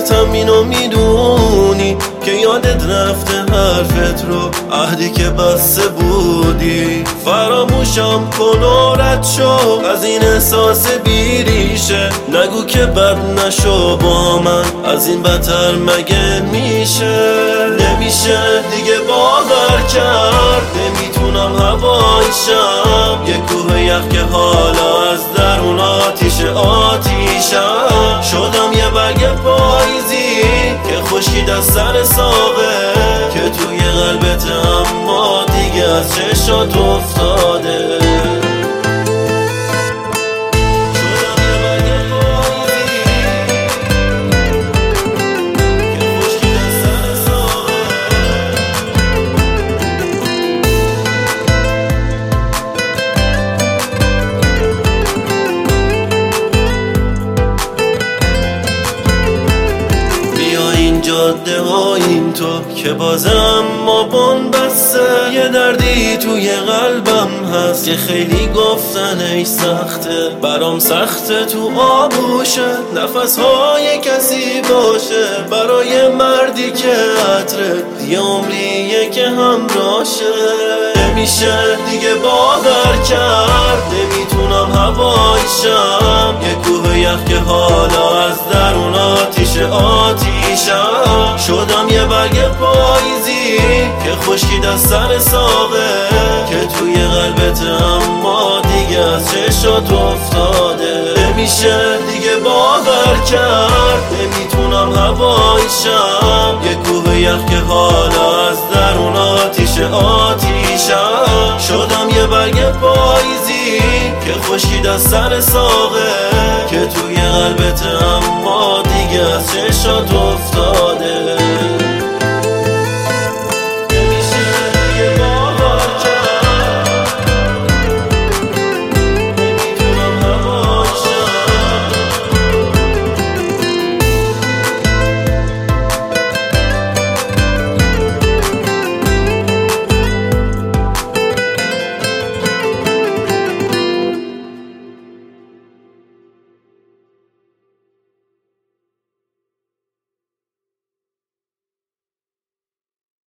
حقیقتم اینو میدونی که یادت رفته حرفت رو، عهدی که بسته بودی. فراموشم کن و رد شو از این احساس بیریشه، نگو که بد نشو با من، از این بدتر مگه میشه؟ نمیشه دیگه باور کرد، نمیتونم هوایشم، یه کوه یخ که حالا از درون آتیشم شدم. یه برگ پاییزی که خشکید از سر ساقه، که توی قلبت اما دیگه از چشات افتاده. جاده ها این تو که بازم ما بون بسته، یه دردی توی قلبم هست که خیلی گفتنش سخته، برام سخته تو آبوشه نفس های کسی باشه، برای مردی که عطره یه عمریه که همراشه. نمیشه دیگه باور کرد، نمیتونم هوایشم، یه کوه یخ که حالا از درون آتیشم شدم. یه برگ پاییزی که خشکید از سر ساقه، که توی قلبت اما دیگه از چشات افتاده. نمیشه دیگه باور کرد، نمیتونم هوایشم، یه کوه یخ که حالا از درون آتیشم شدم. یه برگ پاییزی که خشکید از سر ساقه، که توی قلبت اما دیگه از چشات افتاده.